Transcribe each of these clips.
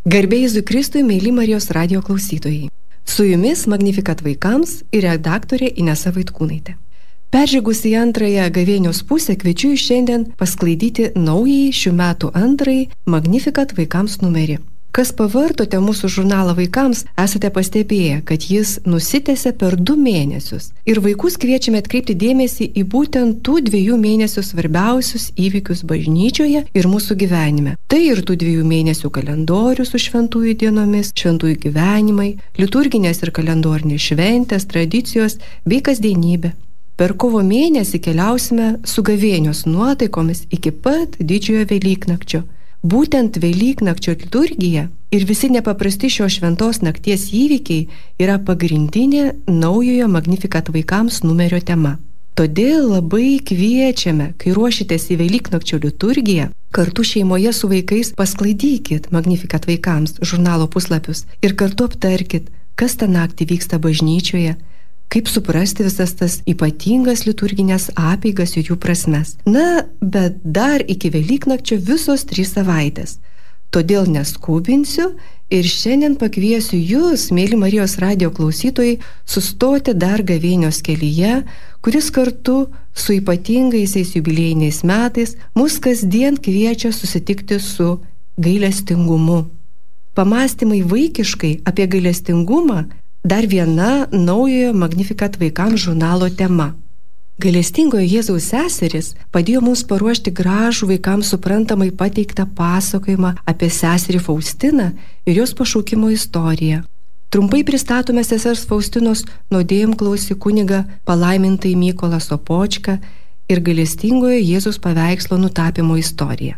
Garbė Jėzui Kristui, mėly Marijos radijo klausytojai. Su jumis Magnificat vaikams ir redaktorė Inesa Vaitkūnaitė. Peržygusi į antrąją gavėnios pusę, kviečiu jūs šiandien pasklaidyti naująjį šių metų antrąjį Magnificat vaikams numerį. Kas pavartote mūsų žurnalą vaikams, esate pastebėję, kad jis nusitęsia per 2 mėnesius. Ir vaikus kviečiame atkreipti dėmesį į būtent tų 2 mėnesių svarbiausius įvykius bažnyčioje ir mūsų gyvenime. Tai ir tų 2 mėnesių kalendorius su šventųjų dienomis, šventųjų gyvenimai, liturginės ir kalendorinės šventės, tradicijos bei kasdienybė. Per kovo mėnesį keliausime su gavėnios nuotaikomis iki pat didžiojo Velyknakčio. Būtent Velyknakčio liturgija ir visi nepaprasti šios šventos nakties įvykiai yra pagrindinė naujojo Magnificat vaikams numerio tema. Todėl labai kviečiame, kai ruošitės į Velyknakčio liturgiją, kartu šeimoje su vaikais pasklaidykit Magnificat vaikams žurnalo puslapius ir kartu aptarkit, kas tą naktį vyksta bažnyčioje, kaip suprasti visas tas ypatingas liturginės apeigas ir jų prasmes. Na, bet dar iki Velyknakčio visos 3 savaitės. Todėl neskubinsiu ir šiandien pakviesiu jūs, mėly Marijos radijo klausytojai, sustoti dar gavėnios kelyje, kuris kartu su ypatingaisiais jubiliejiniais metais mus kasdien kviečia susitikti su gailestingumu. Pamąstymai vaikiškai apie gailestingumą dar viena naujojo Magnificat vaikams žurnalo tema. Gailestingojo Jėzaus seserys padėjo mums paruošti gražų vaikams suprantamai pateiktą pasakojimą apie seserį Faustiną ir jos pašaukimo istoriją. Trumpai pristatome sesers Faustinos nuodėmklausį kunigą palaimintai Mykolą Sopočką ir gailestingojo Jėzaus paveikslo nutapymo istoriją.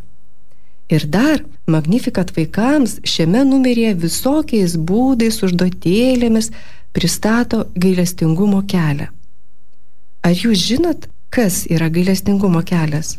Ir dar Magnificat vaikams šiame numeryje visokiais būdais, užduotėlėmis pristato gailestingumo kelią. Ar jūs žinot, kas yra gailestingumo kelias?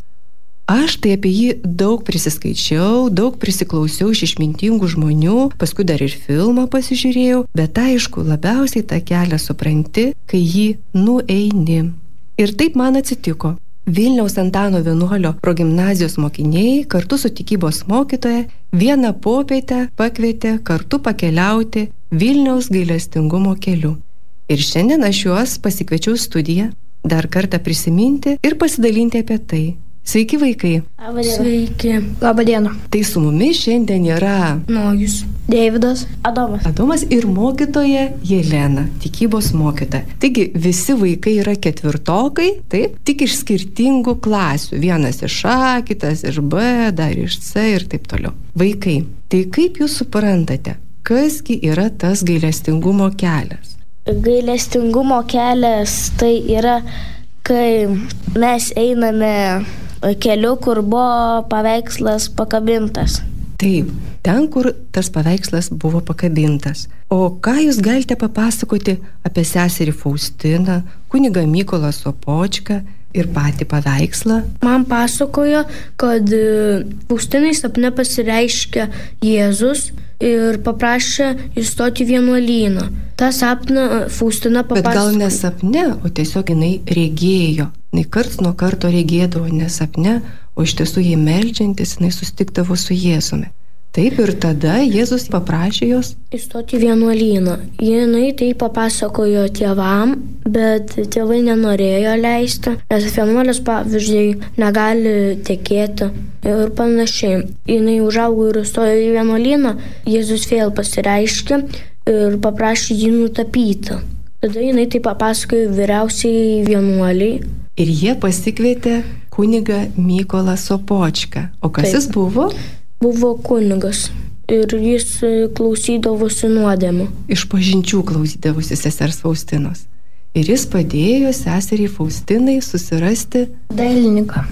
Aš tai apie jį daug prisiskaičiau, daug prisiklausiau iš išmintingų žmonių, paskui dar ir filmą pasižiūrėjau, bet aišku, labiausiai tą kelią supranti, kai jį nueini. Ir taip man atsitiko. Vilniaus Antano vienuolio progimnazijos mokiniai kartu su tikybos mokytoja vieną popietę pakvietė kartu pakeliauti Vilniaus gailestingumo keliu. Ir šiandien aš juos pasikviečiau studiją, dar kartą prisiminti ir pasidalinti apie tai. Sveiki vaikai! Labadiena. Sveiki. Labadiena. Tai su mumis šiandien yra Nojus. Deividas. Adomas ir mokytoja Jelena, tikybos mokytoja. Taigi visi vaikai yra ketvirtokai, taip, tik iš skirtingų klasių. Vienas iš A, kitas iš B, dar iš C ir taip toliau. Vaikai, tai kaip jūs suprantate, kasgi yra tas gailestingumo kelias? Gailestingumo kelias tai yra, kai mes einame keliu, kur buvo paveikslas pakabintas. Taip, ten, kur tas paveikslas buvo pakabintas. O ką jūs galite papasakoti apie seserį Faustiną, kunigą Mykolą Sopočką ir patį paveikslą? Man pasakojo, kad Faustinai sapne pasireiškia Jėzus ir paprašė įstoti vienuolyną. Ta sapną Faustina papasakojo. Bet gal ne sapne, o tiesiog jinai regėjo. Jinai karts nuo karto regėdavo ne sapne, o iš tiesų jai meldžiantis jinai susitikdavo su Jėzumi. Taip, ir tada Jėzus paprašė jos įstoti vienuolyną. Jinai tai papasakojo tėvam, bet tėvai nenorėjo leisti, nes vienuolis, pavyzdžiui, negali tekėti ir panašiai. Jinai užaugo ir įstojo į vienuolyną, Jėzus vėl pasireiškė ir paprašė jį nutapyti. Tada jinai tai papasakojo vyriausiai vienuoliai. Ir jie pasikvietė kunigą Mykolą Sopočką. O kas Taip. jis buvo? Buvo kunigas ir jis klausydavosi nuodėmių. Iš pažinčių klausydavosi sesers Faustinos. Ir jis padėjo seseriai Faustinai susirasti Dailininką.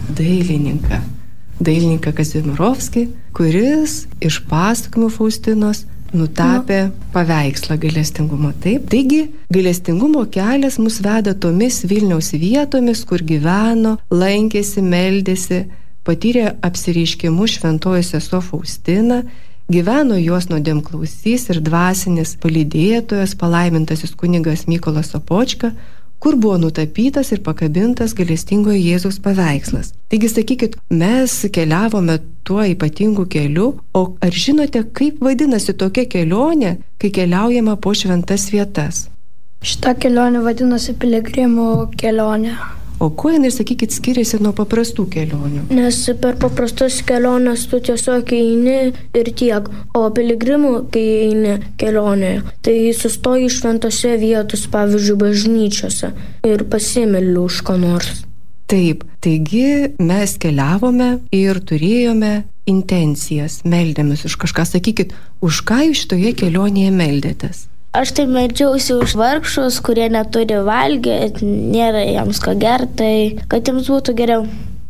Dailininką Kazimirovskį, kuris iš pasakojimų Faustinos nutapė paveikslą gailestingumo. Taip. Taigi, gailestingumo kelias mus veda tomis Vilniaus vietomis, kur gyveno, lankėsi, meldėsi, patyrė apsireiškimus šventoji sesuo Faustina, gyveno jos nuodėmklausys ir dvasinis palydėtojas, palaimintasis kunigas Mykolas Sopočka, kur buvo nutapytas ir pakabintas gailestingojo Jėzaus paveikslas. Taigi sakykit, mes keliavome tuo ypatingu keliu, o ar žinote, kaip vadinasi tokia kelionė, kai keliaujama po šventas vietas? Šita kelionė vadinasi piligrimų kelionė. O kuo jinai, sakykit, skiriasi nuo paprastų kelionių? Nes per paprastas keliones tu tiesiog eini ir tiek, o piligrimų, kai eini kelionėje, tai sustoji šventose vietose, pavyzdžiui, bažnyčiose ir pasimeli už ko nors. Taip, taigi mes keliavome ir turėjome intencijas, meldėmės už kažką. Sakykit, už ką jūs šitoje kelionėje meldėtės? Aš tai meldžiausi už vargšus, kurie neturi valgyti, nėra jiems ko gerti, kad jiems būtų geriau.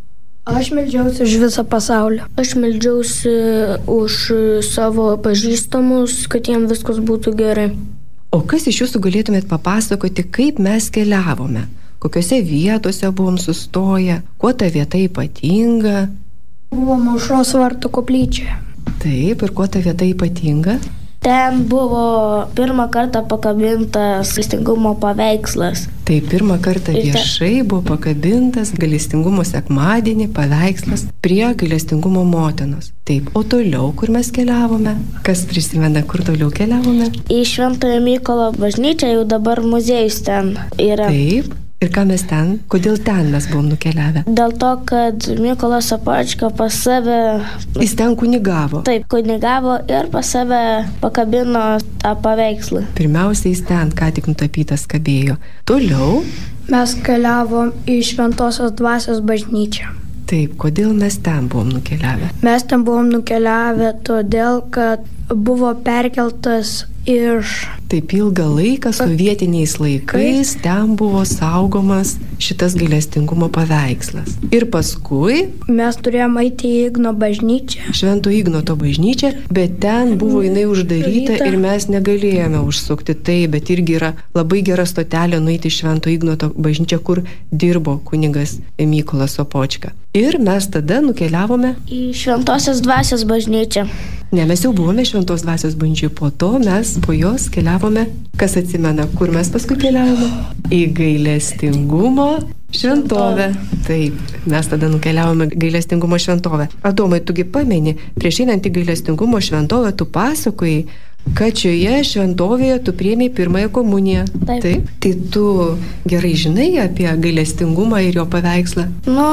Aš meldžiausi už visą pasaulį. Aš meldžiausi už savo pažįstamus, kad jiems viskas būtų gerai. O kas iš jūsų galėtumėt papasakoti, kaip mes keliavome? Kokiose vietose buvom sustoję? Kuo ta vieta ypatinga? Buvom Aušros vartų koplyčioje. Taip, ir kuo ta vieta ypatinga? Ten buvo pirmą kartą pakabintas gailestingumo paveikslas. Tai pirmą kartą viešai buvo pakabintas gailestingumo sekmadienį paveikslas prie gailestingumo motinos. Taip, o toliau, kur mes keliavome? Kas prisimena, kur toliau keliavome? Į Šventojo Mykolo bažnyčią, jau dabar muziejus ten yra. Taip. Ir ką mes ten? Kodėl ten mes buvom nukeliavę? Dėl to, kad Mykolas Sopočka pas save... Jis ten kunigavo. Taip, kunigavo ir pas save pakabino tą paveikslą. Pirmiausia, jis ten ką tik nutapytas kabėjo. Toliau... Mes keliavom į Šventosios Dvasios bažnyčią. Taip, kodėl mes ten buvom nukeliavę? Mes ten buvom nukeliavę todėl, kad buvo perkeltas iš... Taip ilgą laiką sovietiniais laikais ten buvo saugomas šitas gailestingumo paveikslas. Ir paskui... Mes turėjome eiti į Igno bažnyčią. Švento Ignoto bažnyčią, bet ten buvo jinai uždaryta ir mes negalėjome užsukti. Tai, bet irgi yra labai gera stotelė nueiti į Švento Ignoto bažnyčią, kur dirbo kunigas Mykolas Sopočka. Ir mes tada nukeliavome į Šventosios Dvasios bažnyčią. Ne, mes jau buvome Šventos Dvasios bažnyčioje, po to mes po jos keliavome, kas atsimena, kur mes paskui keliavome? Į gailestingumo šventovę. Taip, mes tada nukeliavome gailestingumo šventovę. Adomai, tugi pameni, prieš einant į gailestingumo šventovę tu pasakojai, kad šioje šventovėje tu priėmei pirmąją komuniją. Taip. Taip. Tai tu gerai žinai apie gailestingumą ir jo paveikslą?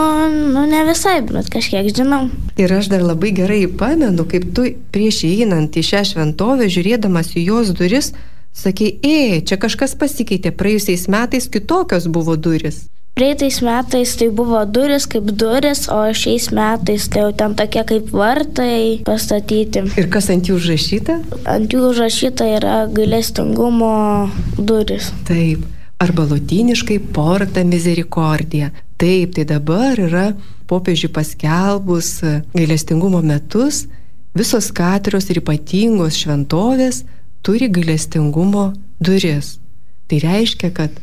Nu, ne visai, bet kažkiek žinau. Ir aš dar labai gerai pamenu, kaip tu prieš įeinant į šią šventovę, žiūrėdamas į jos duris, sakei, čia kažkas pasikeitė, praėjusiais metais kitokios buvo duris. Praeitais metais tai buvo duris kaip duris, o šiais metais tai jau ten tokie kaip vartai pastatyti. Ir kas ant jų užrašyta? Ant jų užrašyta yra gailestingumo duris. Taip, arba lotyniškai Porta Misericordia. Taip, tai dabar yra popiežiui paskelbus gailestingumo metus, visos 4 ir ypatingos šventovės turi gailestingumo duris. Tai reiškia, kad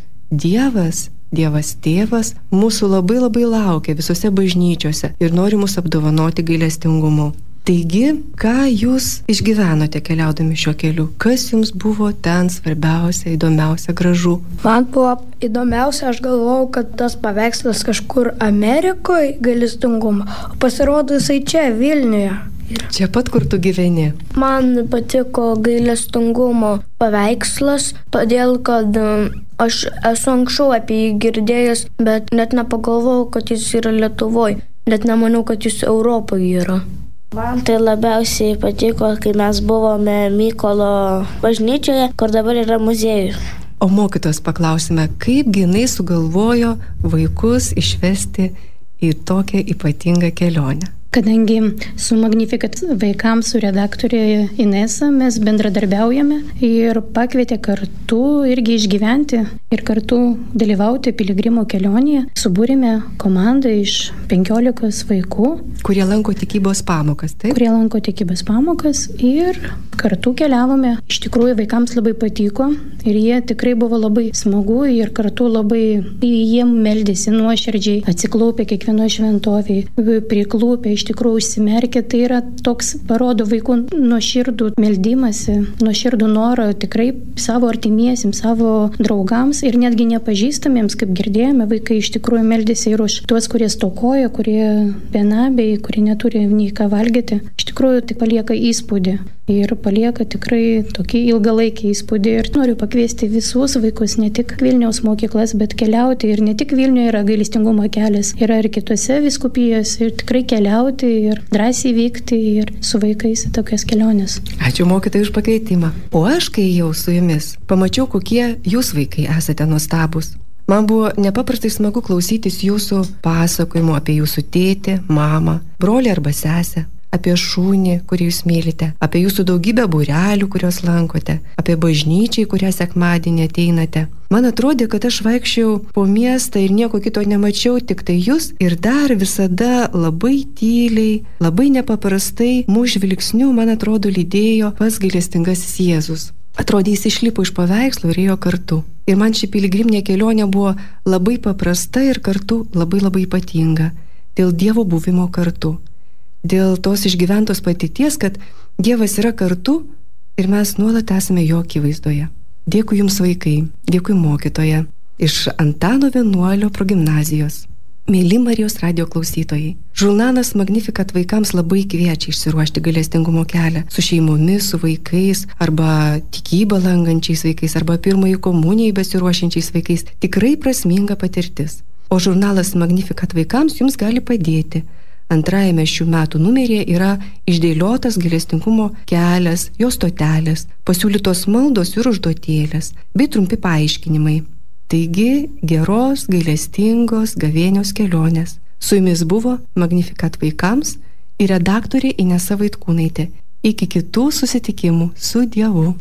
Dievas Tėvas mūsų labai labai laukia visose bažnyčiose ir nori mus apdovanoti gailestingumu. Taigi, ką jūs išgyvenote keliaudami šiuo keliu? Kas jums buvo ten svarbiausia, įdomiausia, gražu? Man buvo įdomiausia, aš galvojau, kad tas paveikslas kažkur Amerikoje gailestingumo, o pasirodo jisai čia, Vilniuje. Čia pat, kur tu gyveni. Man patiko gailestingumo paveikslas, todėl kad aš esu anksčiau apie jį girdėjęs, bet net nepagalvojau, kad jis yra Lietuvoje, net nemaniau, kad jis Europoje yra. Man tai labiausiai patiko, kai mes buvome Mykolo bažnyčioje, kur dabar yra muziejus. O mokytos paklausime, kaip jinai sugalvojo vaikus išvesti į tokią ypatingą kelionę? Kadangi su Magnificat vaikams, su redaktorė Inesa mes bendradarbiaujame ir pakvietė kartu irgi išgyventi ir kartu dalyvauti piligrimo kelionėje. Subūrėme komandą iš 15 vaikų. Kurie lanko tikybos pamokas, taip? Kurie lanko tikybos pamokas ir kartu keliavome. Iš tikrųjų vaikams labai patiko ir jie tikrai buvo labai smagu ir kartu labai jie meldėsi nuoširdžiai, atsiklaupė kiekvienoje šventovėje, priklaupė. Iš iš tikrųjų užsimerkia, tai yra toks, parodo vaikų nuoširdų meldimąsi, nuoširdų norą tikrai savo artimiesiems, savo draugams ir netgi nepažįstamiems, kaip girdėjome, vaikai iš tikrųjų meldėsi ir už tuos, kurie stokoja, kurie benabiai, kurie neturi nei ką valgyti. Iš tikrųjų tai palieka įspūdį. Ir palieka tikrai tokį ilgalaikį įspūdį. Ir noriu pakviesti visus vaikus, ne tik Vilniaus mokyklas, bet keliauti. Ir ne tik Vilniuje yra gailestingumo kelias, yra ir kitose vyskupijose. Ir tikrai keliauti ir drąsiai vykti ir su vaikais į tokias keliones. Ačiū mokytojai už pakvietimą. O aš, kai jau su jumis, pamačiau, kokie jūs vaikai esate nuostabus. Man buvo nepaprastai smagu klausytis jūsų pasakojimų apie jūsų tėtį, mamą, brolį arba sesę, apie šunį, kurį jūs mylite, apie jūsų daugybę būrelių, kuriuos lankote, apie bažnyčią, į kurią sekmadienį ateinate. Man atrodė, kad aš vaikščiau po miestą ir nieko kito nemačiau, tik tai jūs ir dar visada labai tyliai, labai nepaprastai mūsų žvilgsnių, man atrodo, lydėjo pats gailestingasis Jėzus. Atrodė, jis išlipo iš paveikslo ir ėjo kartu. Ir man ši piligriminė kelionė buvo labai paprasta ir kartu labai labai ypatinga dėl Dievo buvimo kartu. Dėl tos išgyventos patirties, kad Dievas yra kartu ir mes nuolat esame jo akivaizdoje. Dėkui jums vaikai, dėkui mokytoja iš Antano vienuolio progimnazijos. Mėly Marijos radijo klausytojai, žurnalas Magnificat vaikams labai kviečia išsiruošti gailestingumo kelią su šeimomis, su vaikais arba tikybą lankančiais vaikais arba pirmąjį komunijai besiruošiančiais vaikais. Tikrai prasminga patirtis. O žurnalas Magnificat vaikams jums gali padėti. Antrajame šių metų numeryje yra išdėliotas gailestingumo kelias, jo stotelės, pasiūlytos maldos ir užduotėlės, bei trumpi paaiškinimai. Taigi, geros, gailestingos gavėnios kelionės. Su jumis buvo Magnificat vaikams ir redaktorė Inesa Vaitkūnaitė. Iki kitų susitikimų su Dievu.